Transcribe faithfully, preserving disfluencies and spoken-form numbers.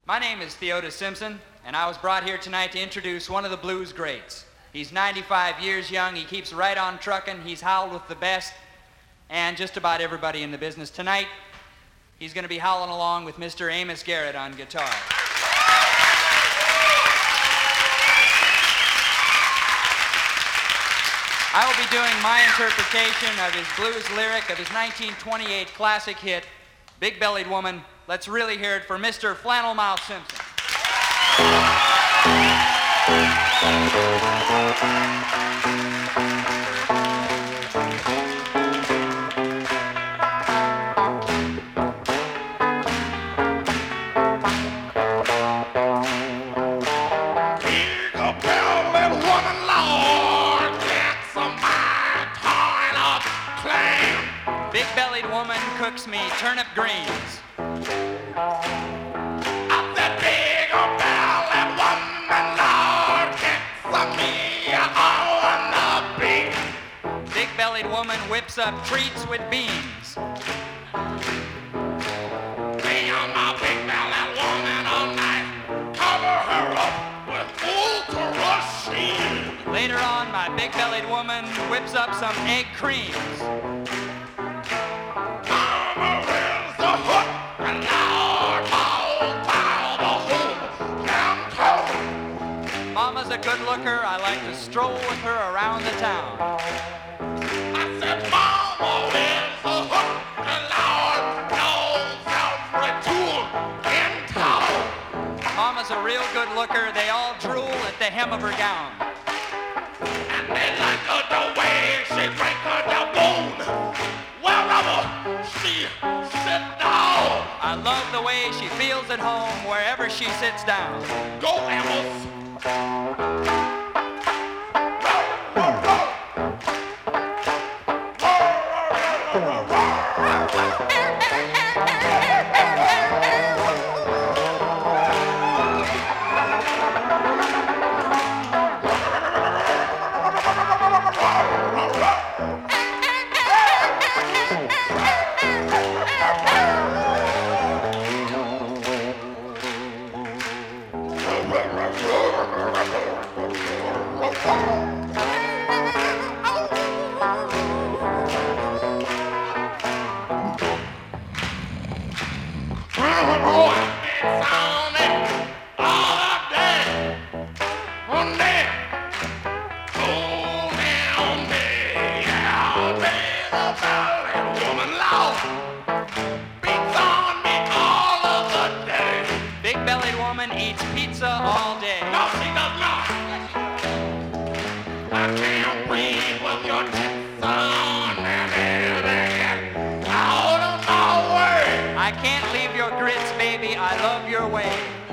My name is Theodis Simpson, and I was brought here tonight to introduce one of the blues greats. He's ninety-five years young, he keeps right on trucking, he's howled with the best, and just about everybody in the business. Tonight, he's going to be howling along with Mister Amos Garrett on guitar. I will be doing my interpretation of his blues lyric of his nineteen twenty-eight classic hit, Big Bellied Woman. Let's really hear it for Mister Flannel Mouth Simpson. Big-bellied woman cooks me turnip greens. Up that big bellied woman, Lord, gets me on the beat. Big-bellied woman whips up treats with beans. Me on my big-bellied woman all night. Cover her up with ultra sheen. Later on, my big-bellied woman whips up some egg creams. Mama's a good looker, I like to stroll with her around the town. I said, Mama is a hook, and Lord knows every tool in town. Mama's a real good looker, they all drool at the hem of her gown. And they like her the way she break her the bone, wherever she sit down. I love the way she feels at home wherever she sits down. Go, Amos. Big-bellied woman eats pizza all day. No, she does not. I can't breathe with your tits on and everything out of my way. I can't leave your grits, baby, I love your way.